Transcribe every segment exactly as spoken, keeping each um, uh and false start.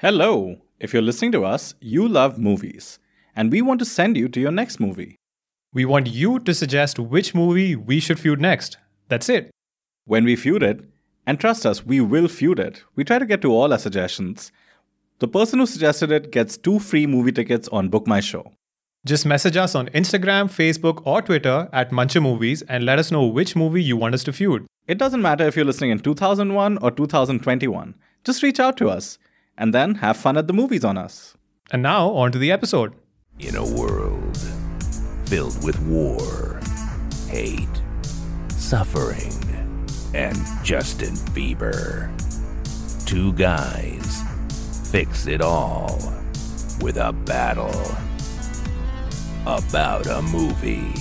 Hello! If you're listening to us, you love movies, and we want to send you to your next movie. We want you to suggest which movie we should feud next. That's it. When we feud it, and trust us, we will feud it, we try to get to all our suggestions. The person who suggested it gets two free movie tickets on Book My Show. Just message us on Instagram, Facebook, or Twitter at Muncher Movies and let us know which movie you want us to feud. It doesn't matter if you're listening in two thousand one or two thousand twenty-one. Just reach out to us, and then have fun at the movies on us. And now, on to the episode. In a world filled with war, hate, suffering, and Justin Bieber, two guys fix it all with a battle about a movie.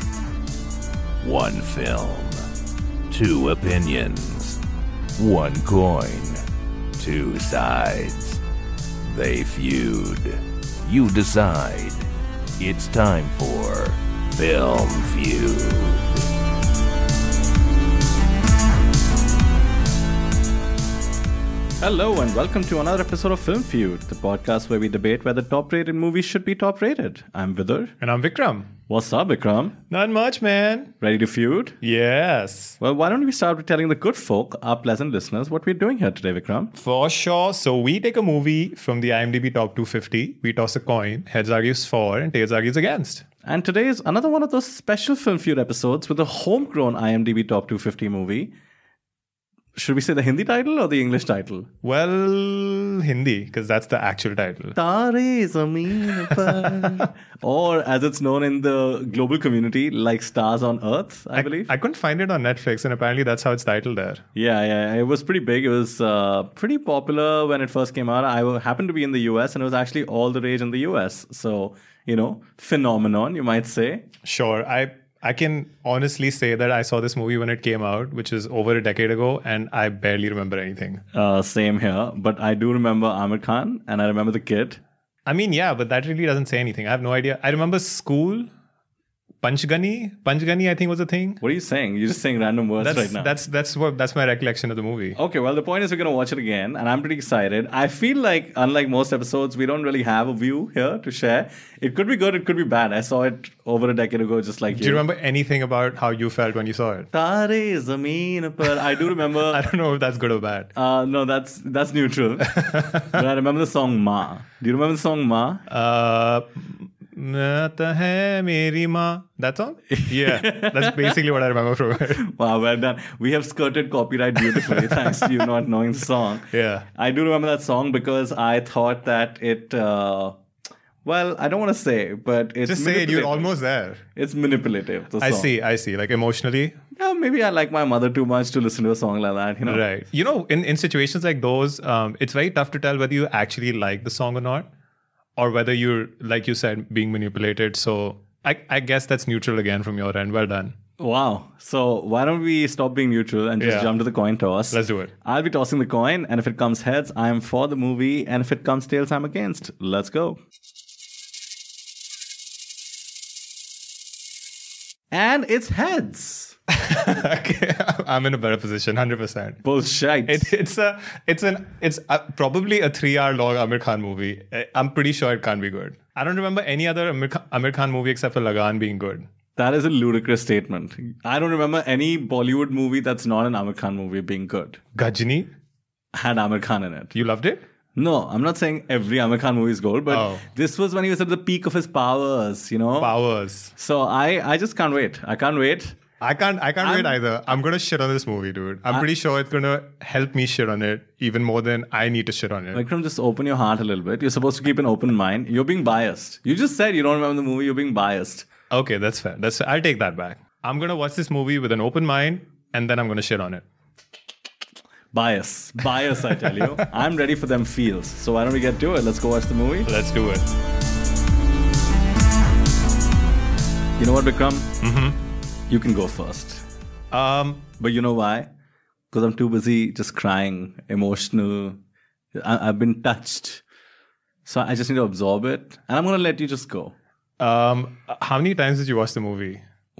One film, two opinions, one coin, two sides. They feud. You decide. It's time for Film Feud. Hello and welcome to another episode of Film Feud, the podcast where we debate whether top-rated movies should be top-rated. I'm Vidar. And I'm Vikram. What's up, Vikram? Not much, man. Ready to feud? Yes. Well, why don't we start with telling the good folk, our pleasant listeners, what we're doing here today, Vikram? For sure. So we take a movie from the IMDb Top two fifty. We toss a coin. Heads argues for and tails argues against. And today is another one of those special Film Feud episodes with a homegrown IMDb Top two fifty movie. Should we say the Hindi title or the English title? Well, Hindi, because that's the actual title. Tare Zameen Par. Or as it's known in the global community, like Stars on Earth, I, I believe. I couldn't find it on Netflix, and apparently that's how it's titled there. Yeah, yeah. It was pretty big. It was uh, pretty popular when it first came out. I happened to be in the U S, and it was actually all the rage in the U S. So, you know, phenomenon, you might say. Sure. I I can honestly say that I saw this movie when it came out, which is over a decade ago, and I barely remember anything. Uh, same here. But I do remember Amir Khan, and I remember the kid. I mean, yeah, but that really doesn't say anything. I have no idea. I remember school. Panchgani? Panchgani, I think, was a thing. What are you saying? You're just saying random words That's right now. that's that's what that's my recollection of the movie. Okay, well, the point is we're going to watch it again, and I'm pretty excited. I feel like, unlike most episodes, we don't really have a view here to share. It could be good, it could be bad. I saw it over a decade ago, just like you. Do you remember anything about how you felt when you saw it? Tare Zameen Par. I do remember. I don't know if that's good or bad. Uh, no, that's that's neutral. But I remember the song Ma. Do you remember the song Ma? Uh, Mata hai meri maa. That song? Yeah, that's basically what I remember from it. Wow, well done. We have skirted copyright beautifully, thanks to you not knowing the song. Yeah. I do remember that song because I thought that it, uh, well, I don't want to say, but it's Just say it, you're manipulative. almost there. It's manipulative, the I song. see, I see. Like emotionally. Yeah, maybe I like my mother too much to listen to a song like that, you know? Right. You know, in, in situations like those, um, it's very tough to tell whether you actually like the song or not, or whether you're, like you said, being manipulated. So I, I guess that's neutral again from your end. Well done. Wow. So why don't we stop being neutral and just Yeah. jump to the coin toss? Let's do it. I'll be tossing the coin, and if it comes heads, I'm for the movie, and if it comes tails, I'm against. Let's go. And it's heads. Okay, I'm in a better position, one hundred percent. Bullshit. It, it's a, it's an, it's a, probably a three-hour long Amir Khan movie. I- I'm pretty sure it can't be good. I don't remember any other Amir Khan, Amir Khan movie except for Lagan being good. That is a ludicrous statement. I don't remember any Bollywood movie that's not an Amir Khan movie being good. Gajini, Had Amir Khan in it. you loved it? No, I'm not saying every Amir Khan movie is gold, but Oh. this was when he was at the peak of his powers, you know? Powers. So I, I just can't wait. I can't wait. I can't, I can't I'm- wait either. I'm gonna shit on this movie, dude. I'm pretty sure it's gonna help me shit on it even more than I need to shit on it. Vikram, just open your heart a little bit. You're supposed to keep an open mind. You're being biased. You just said you don't remember the movie. You're being biased. Okay, that's fair. That's fair. I'll take that back. I'm gonna watch this movie with an open mind, and then I'm gonna shit on it. Bias. Bias, I tell you. I'm ready for them feels. So why don't we get to it? Let's go watch the movie. Let's do it. You know what, Vikram? Mm-hmm. You can go first. Um, But you know why? Because I'm too busy just crying, emotional. I- I've been touched. So I just need to absorb it. And I'm going to let you just go. um, how many times did you watch the movie?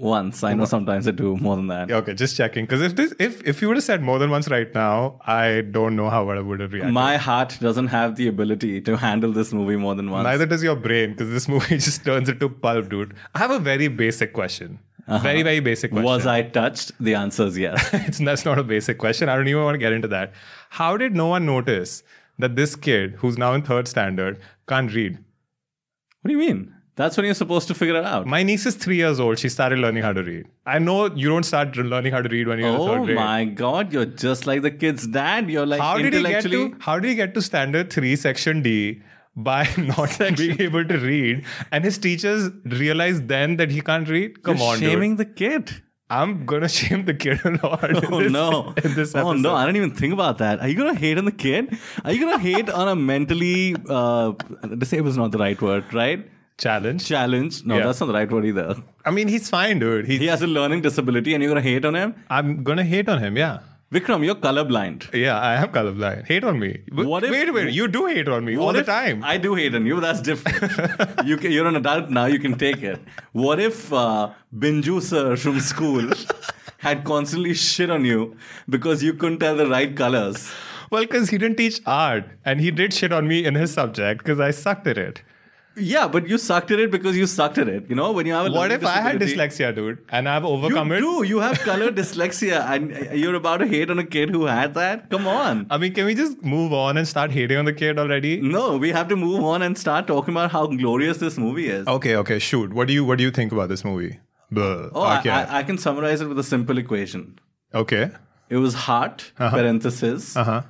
Once. I know sometimes I do more than that. Okay, just checking. Because if this, if if you would have said more than once right now, I don't know how I would have reacted. My heart doesn't have the ability to handle this movie more than once. Neither does your brain, because this movie just turns into pulp, dude. I have a very basic question. Uh-huh. Very, very basic question. Was I touched? The answer is yes. it's, that's not a basic question. I don't even want to get into that. How did no one notice that this kid, who's now in third standard, can't read? What do you mean? That's when you're supposed to figure it out. My niece is three years old. She started learning how to read. I know you don't start learning how to read when you're oh in third grade. Oh my God, you're just like the kid's dad. You're like how did intellectually... He get to, how did he get to standard three, section D by not being able to read? And his teachers realized then that he can't read? Come you're on, shaming dude. the kid. I'm going to shame the kid a lot. Oh, in this, no. In this oh, no. I didn't even think about that. Are you going to hate on the kid? Are you going to hate on a mentally... Uh, disabled is not the right word, right? Challenge. Challenge. No, yeah. That's not the right word either. I mean, he's fine, dude. He's, he has a learning disability and you're going to hate on him? I'm going to hate on him, yeah. Vikram, you're colorblind. Yeah, I am colorblind. Hate on me. What if, wait, wait. You do hate on me all the time. I do hate on you, but that's different. you can, you're an adult now. You can take it. What if uh, Binju sir from school had constantly shit on you because you couldn't tell the right colors? Well, because he didn't teach art. And he did shit on me in his subject because I sucked at it. Yeah, but you sucked at it because you sucked at it. You know, when you have a what if I had dyslexia, dude, and I've overcome you it? You do. You have color dyslexia, and you're about to hate on a kid who had that? Come on. I mean, can we just move on and start hating on the kid already? No, we have to move on and start talking about how glorious this movie is. Okay, okay, shoot. What do you What do you think about this movie? Blah. Oh, okay. I, I, I can summarize it with a simple equation. Okay. It was heart, uh-huh. parenthesis, uh-huh.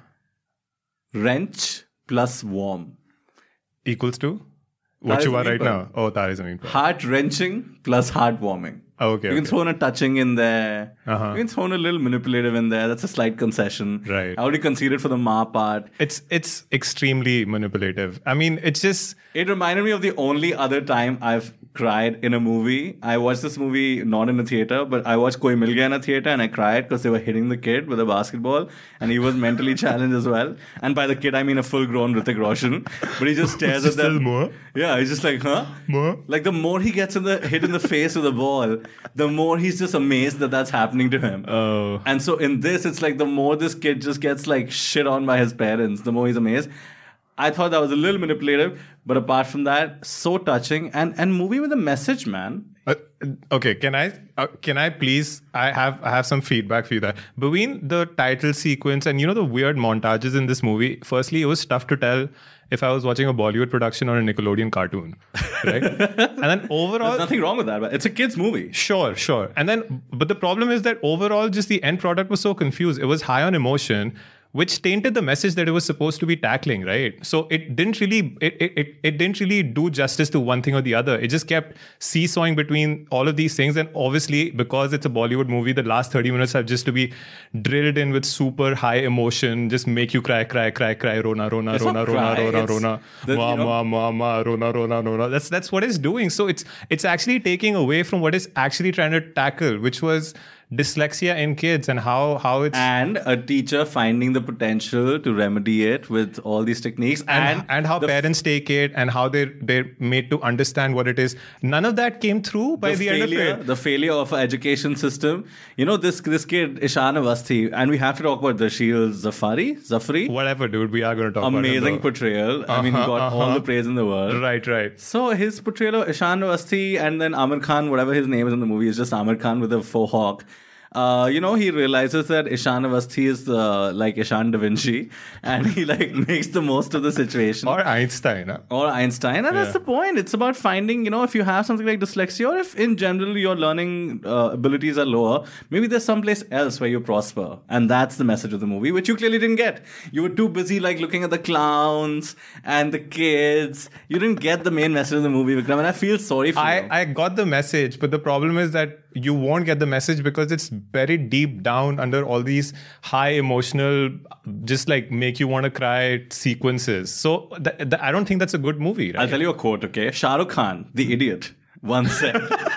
wrench plus warm. Equals to? What you are right now? Oh, Tare Zameen Par. Heart-wrenching plus heart-warming. Oh, okay. You can okay. throw in a touching in there. Uh-huh. You can throw in a little manipulative in there. That's a slight concession. Right. I already conceded for the Ma part. It's it's extremely manipulative. I mean, it's just... It reminded me of the only other time I've cried in a movie. I watched this movie not in a theater, but I watched Koi Mil Gaya in a theater and I cried because they were hitting the kid with a basketball and he was mentally challenged as well. And by the kid, I mean a full-grown Hrithik Roshan. But he just stares at them. More? Yeah, he's just like, huh? More? Like the more he gets in the hit in the face with the ball, the more he's just amazed that that's happening to him. Oh. And so in this, it's like the more this kid just gets like shit on by his parents, the more he's amazed. I thought that was a little manipulative, but apart from that, so touching and and movie with a message, man. Uh, okay, can I uh, can I please? I have I have some feedback for you there. Between the title sequence and you know the weird montages in this movie. Firstly, it was tough to tell if I was watching a Bollywood production or a Nickelodeon cartoon, right? And then overall, there's nothing wrong with that, but it's a kids' movie. Sure, sure. And then, but the problem is that overall, just the end product was so confused. It was high on emotion, which tainted the message that it was supposed to be tackling, right? So it didn't really, it, it, it didn't really do justice to one thing or the other. It just kept seesawing between all of these things. And obviously, because it's a Bollywood movie, the last thirty minutes have just to be drilled in with super high emotion, just make you cry, cry, cry, cry, rona, rona, it's rona, rona, cry. rona, it's rona, the, ma, you know, ma, ma, ma, rona, rona, rona. That's, that's what it's doing. So it's, it's actually taking away from what it's actually trying to tackle, which was dyslexia in kids and how how it's and a teacher finding the potential to remedy it with all these techniques and and, and how the parents f- take it and how they they're made to understand what it is. None of that came through by the, the failure, end of it. The failure of our education system. You know, this this kid Ishaan Awasthi, and we have to talk about Darshil Zafari, Zafri. Whatever, dude. We are going to talk Amazing about Amazing portrayal. Uh-huh, I mean, he got uh-huh. all the praise in the world. Right, right. So his portrayal of Ishaan Awasthi and then Amir Khan, whatever his name is in the movie, is just Amir Khan with a faux hawk. Uh, you know, he realizes that Ishaan Awasthi is uh, like Ishaan Da Vinci, and he like makes the most of the situation. Or Einstein. Huh? Or Einstein. And yeah. That's the point. It's about finding, you know, if you have something like dyslexia, or if in general your learning uh, abilities are lower, maybe there's someplace else where you prosper. And that's the message of the movie, which you clearly didn't get. You were too busy like looking at the clowns and the kids. You didn't get the main message of the movie, Vikram, and I feel sorry for I, you. I got the message, but the problem is that you won't get the message because it's very deep down under all these high emotional, just like make you want to cry sequences. So th- th- I don't think that's a good movie. Right? I'll tell you a quote, okay? Shah Rukh Khan, the idiot, once said.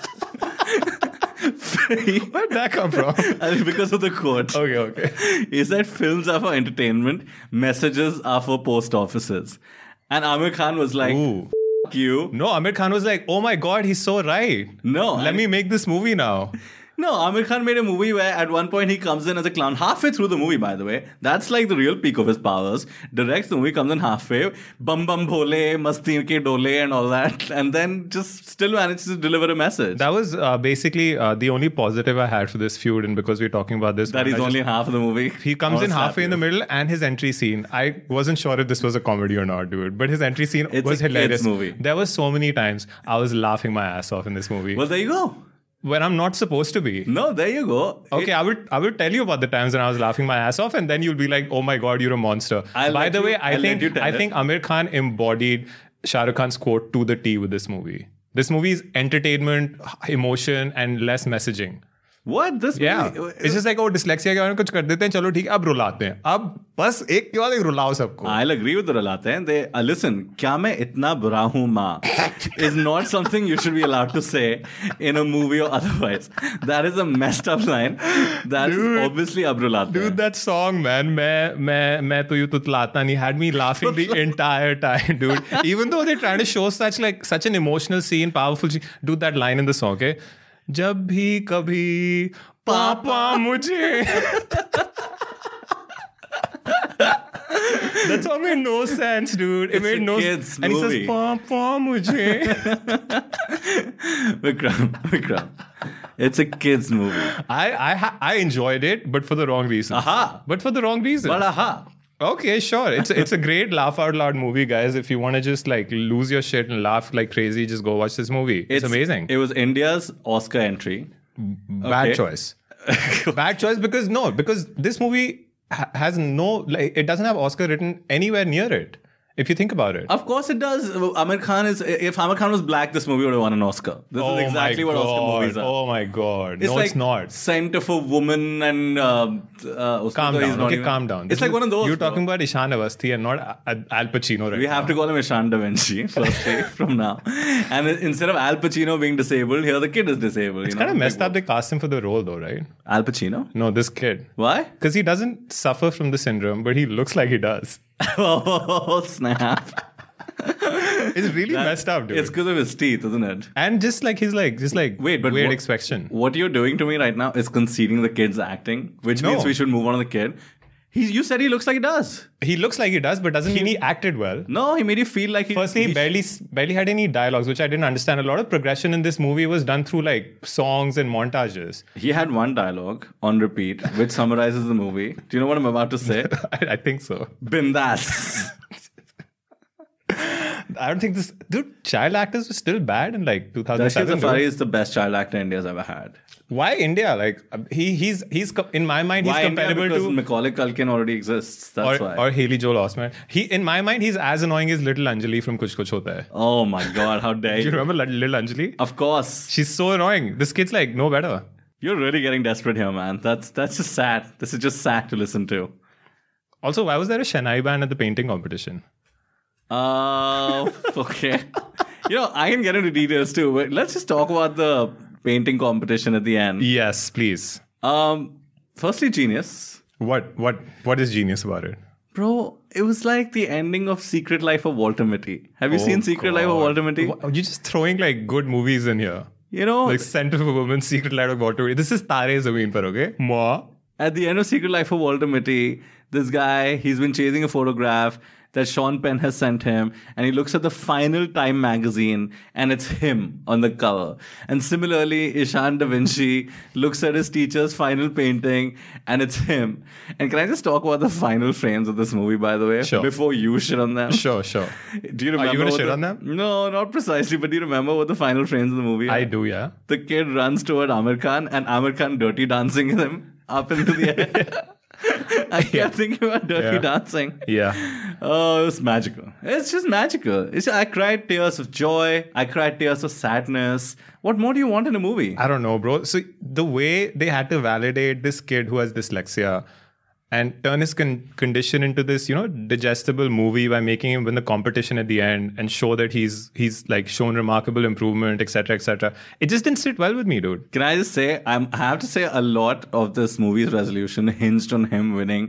Where'd that come from? Because of the quote. Okay, okay. He said films are for entertainment, messages are for post offices. And Amir Khan was like, Ooh. you. No, Amir Khan was like, oh my God, he's so right. No. Let I- me make this movie now. No, Amir Khan made a movie where at one point he comes in as a clown. Halfway through the movie, by the way. That's like the real peak of his powers. Directs the movie, comes in halfway. Bum bum bhole, masti ke dole and all that. And then just still manages to deliver a message. That was uh, basically uh, the only positive I had for this feud. And because we're talking about this, that one, is I only just, half of the movie. he comes in halfway in the middle and his entry scene. I wasn't sure if this was a comedy or not, dude. But his entry scene It's was a kid's hilarious. movie. There was so many times I was laughing my ass off in this movie. Well, there you go. when I'm not supposed to be. No, there you go. Okay, It- I will I will tell you about the times when I was laughing my ass off, and then you'll be like, "Oh my God, you're a monster." I'll By let the you- way, I I'll let think you tell I it. think Amir Khan embodied Shah Rukh Khan's quote to the T with this movie. This movie is entertainment, emotion, and less messaging. What? This Yeah, movie? it's just like, oh, dyslexia के बारे में कुछ कर देते हैं, चलो ठीक है, अब रुलाते हैं. अब बस एक के बाद एक रुलाओ सबको. I'll agree with the रुलाते हैं. They uh, listen. क्या मैं इतना बुरा हूँ माँ is not something you should be allowed to say in a movie or otherwise. That is a messed up line. That is Dude. obviously अब रुलाते हैं. Dude, that song, man, मैं मैं मैं तो यूँ तुतलाता नहीं, had me laughing the entire time, dude. Even though they're trying to show such like such an emotional scene, powerful scene, dude, that line in the song, okay? जब भी कभी पापा मुझे. That song made no sense, dude. It It's made a no kid's sense. And he movie. says, Papa mujhe. Vikram, Vikram. It's a kids movie. I I ha- I enjoyed it, but for the wrong reasons. Aha. But for the wrong reasons. But aha. Okay, sure. It's it's a great laugh out loud movie, guys. If you want to just like lose your shit and laugh like crazy, just go watch this movie. It's, amazing. It was India's Oscar entry. Bad okay. choice. Bad choice because no, because this movie ha- has no like it doesn't have Oscar written anywhere near it. If you think about it. Of course it does. Amir Khan is. If Amir Khan was black, this movie would have won an Oscar. This oh is exactly my what God. Oscar movies are. Oh my God. It's no, like it's not. Scent of a Woman and uh, uh, Calm he's down. not Okay, even- calm down. It's like one of those. You're though. talking about Ishan Awasthi and not Al Al Pacino right We have now. to call him Ishan Da Vinci firstly from now. And instead of Al Pacino being disabled, here the kid is disabled. It's you know? kind of messed Like, up they cast him for the role though, right? Al Pacino? No, this kid. Why? Because he doesn't suffer from the syndrome, but he looks like he does. Oh snap! It's really messed up, dude. It's because of his teeth, isn't it? and just like he's like just like Wait, but weird what, expression. What you're doing to me right now is conceding the kid's acting, which No. means we should move on to the kid. He, you said he looks like he does. He looks like he does, but doesn't mean he acted well. No, he made you feel like he. Firstly, he he barely barely had any dialogues, which I didn't understand. A lot of progression in this movie was done through like songs and montages. He had one dialogue on repeat, which summarizes the movie. Do you know what I'm about to say? I, I think so. Bindas. I don't think this dude. Child actors were still bad in like two thousand Rashid seven. Safari dude. is the best child actor India's ever had. Why India? Like he he's he's co- in my mind he's Why India? comparable Because to Macaulay Culkin already exists. That's or, why. or Haley Joel Osment. He in my mind he's as annoying as little Anjali from Kuch Kuch Hota Hai. oh my God! How dare Do you you? remember Lit- little Anjali? Of course, She's so annoying. This kid's like no better. you're really getting desperate here, man. That's that's just sad. This is just sad to listen to. Also, why was there a Shanai band at the painting competition? Uh, okay. You know, I can get into details too, but let's just talk about the painting competition at the end. Yes, please. Um, firstly, genius. What what what is genius about it? Bro, it was like the ending of Secret Life of Walter Mitty. Have you Oh, seen Secret Life of God. Walter Mitty? Wha- You're just throwing like good movies in here. You know, Like Scent of a Woman, Secret Life of Walter Mitty. This is Tare Zameen Par, okay? Moi. at the end of Secret Life of Walter Mitty, this guy, he's been chasing a photograph that Sean Penn has sent him, and he looks at the final Time magazine, and it's him on the cover. And similarly, Ishan Da Vinci looks at his teacher's final painting, and it's him. And can I just talk about the final frames of this movie, by the way? Sure. Before you shit on them. Sure, sure. Do you remember? you gonna what shit the- on them? No, not precisely, but do you remember what the final frames of the movie are? I do, yeah. The kid runs toward Amir Khan, and Amir Khan dirty dancing him up into the air. I kept thinking about dirty Yeah. dancing. Yeah. Oh, it was magical. It's just magical. It's, I cried tears of joy. I cried tears of sadness. What more do you want in a movie? I don't know, bro. So the way they had to validate this kid who has dyslexia and turn his con- condition into this, you know, digestible movie by making him win the competition at the end and show that he's he's like shown remarkable improvement, et cetera, et cetera. It just didn't sit well with me, dude. Can I just say, I'm, I have to say a lot of this movie's resolution hinged on him winning.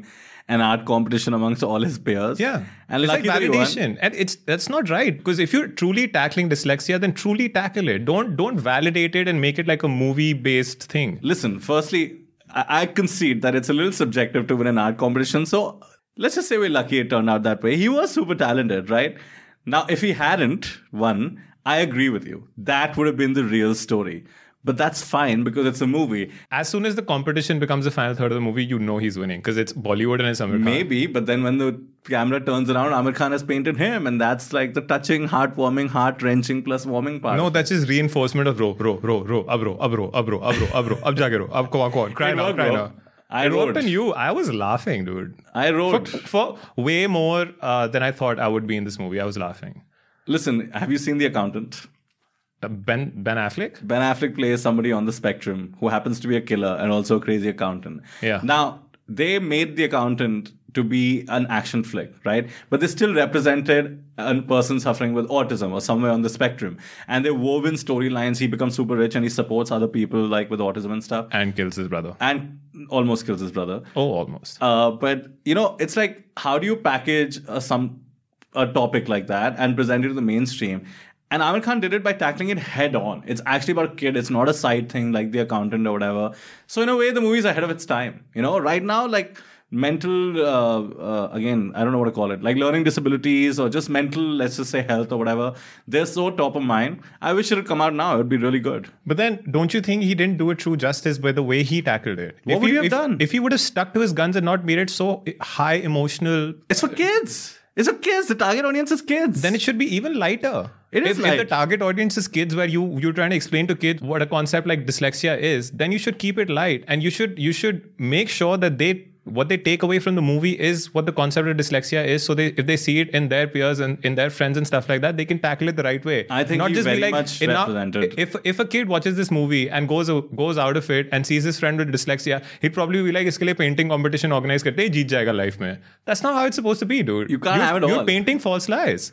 an art competition amongst all his peers. Yeah. And it's lucky like that he won. validation. And it's that's not right. Because if you're truly tackling dyslexia, then truly tackle it. Don't don't validate it and make it like a movie-based thing. Listen, firstly, I, I concede that it's a little subjective to win an art competition. So let's just say we're lucky it turned out that way. He was super talented, right? Now, if he hadn't won, I agree with you. That would have been the real story. But that's fine because it's a movie. As soon as the competition becomes the final third of the movie, you know he's winning because it's Bollywood and it's Amir Khan. Maybe, but then when the camera turns around, Amir Khan has painted him, and that's like the touching, heartwarming, heart-wrenching plus warming part. No, that's just reinforcement of ro, ro, ro, ro, ab ro, ab ro, ab ro, ab ro, ab ro, ab jaake ro, ab ko, ko, cry It now, worked, cry bro. now. I It wrote. worked on you. I was laughing, dude. I wrote. For, for way more uh, than I thought I would be in this movie. I was laughing. Listen, have you seen The Accountant? Uh, Ben Ben Affleck? Ben Affleck plays somebody on the spectrum who happens to be a killer and also a crazy accountant. Yeah. Now, they made The Accountant to be an action flick, right? But they still represented a person suffering with autism or somewhere on the spectrum. And they wove in storylines. He becomes super rich and he supports other people like with autism and stuff. And kills his brother. And almost kills his brother. Oh, almost. Uh, but, you know, it's like, how do you package uh, some a topic like that and present it to the mainstream? And Amir Khan did it by tackling it head on. It's actually about a kid. It's not a side thing like The Accountant or whatever. So in a way, the movie's ahead of its time. You know, right now, like mental, uh, uh, again, I don't know what to call it, like learning disabilities or just mental, let's just say health or whatever, they're so top of mind. I wish it would come out now. It would be really good. But then, don't you think he didn't do it true justice by the way he tackled it? What if would he, he have if, done? If he would have stuck to his guns and not made it so high emotional, It's for kids. It's for kids. The target audience is kids. then it should be even lighter. It is if, light. if the target audience is kids, where you you're trying to explain to kids what a concept like dyslexia is, then you should keep it light, and you should you should make sure that they what they take away from the movie is what the concept of dyslexia is. So they if they see it in their peers and in their friends and stuff like that, they can tackle it the right way. I think not he just very be like much in our- represented. if if a kid watches this movie and goes goes out of it and sees his friend with dyslexia, he'd probably be like, "Iske liye painting competition organize karte hi jeet jayega life mein." That's not how it's supposed to be, dude. You can't You're- have it You're all. painting false lies.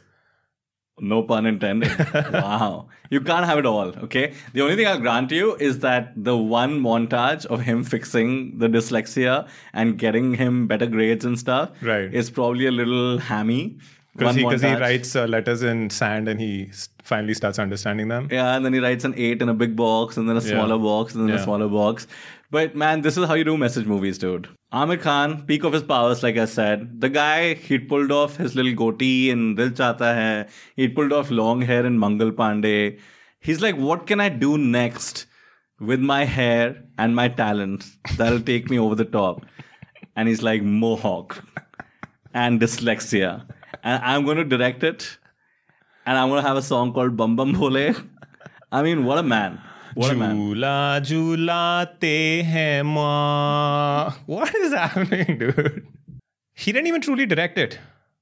No pun intended. Wow. You can't have it all, okay? The only thing I'll grant you is that the one montage of him fixing the dyslexia and getting him better grades and stuff Right. is probably a little hammy. Because One he, 'cause he montage. writes uh, letters in sand and he s- finally starts understanding them. Yeah, and then he writes an eight in a big box, and then a smaller Yeah. box, and then a Yeah. smaller box. But man, this is how you do message movies, dude. Amir Khan, peak of his powers, like I said. The guy, he'd pulled off his little goatee in Dil Chahta Hai. He'd pulled off long hair in Mangal Pandey. He's like, what can I do next with my hair and my talent that'll take me over the top? And he's like, Mohawk and dyslexia. And I'm going to direct it. And I'm going to have a song called Bum Bum Bole. I mean, what a man. What a man. Jhula jhulate hain maa. What is happening, dude? He didn't even truly direct it.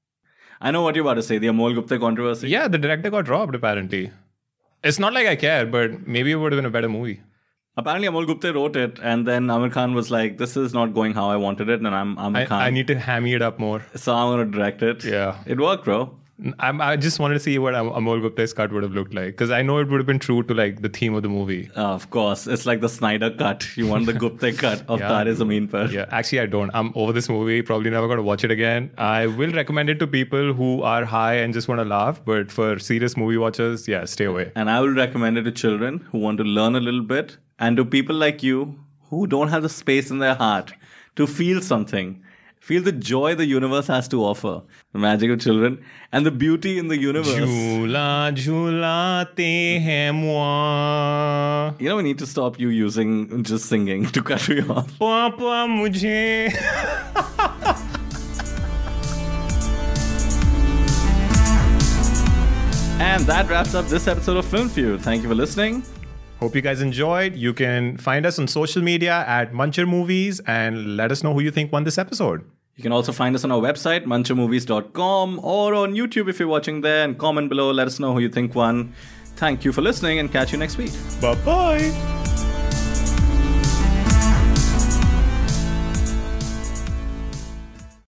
I know what you're about to say. The Amol Gupta controversy. Yeah, the director got dropped apparently. It's not like I care, but maybe it would have been a better movie. Apparently, Amol Gupta wrote it, and then Amir Khan was like, "This is not going how I wanted it," and I'm Amir I, Khan, I need to hammy it up more. so I'm gonna direct it. Yeah. It worked, bro. I'm, I just wanted to see what Am- Amol Gupta's cut would have looked like because I know it would have been true to like the theme of the movie. Uh, of course, it's like the Snyder cut. You want the Gupta cut of Yeah. Tare Zameen Par. Yeah, actually, I don't. I'm over this movie. Probably never going to watch it again. I will recommend it to people who are high and just want to laugh. But for serious movie watchers, yeah, stay away. And I will recommend it to children who want to learn a little bit, and to people like you who don't have the space in their heart to feel something. Feel the joy the universe has to offer. The magic of children and the beauty in the universe. Jhula jhulate hain moi. You know, we need to stop you using just singing to cut you off. Papa mujhe. And that wraps up this episode of Film Feud. Thank you for listening. Hope you guys enjoyed. You can find us on social media at Muncher Movies and let us know who you think won this episode. You can also find us on our website, muncher movies dot com, or on YouTube if you're watching there, and comment below. Let us know who you think won. Thank you for listening, and catch you next week. Bye bye.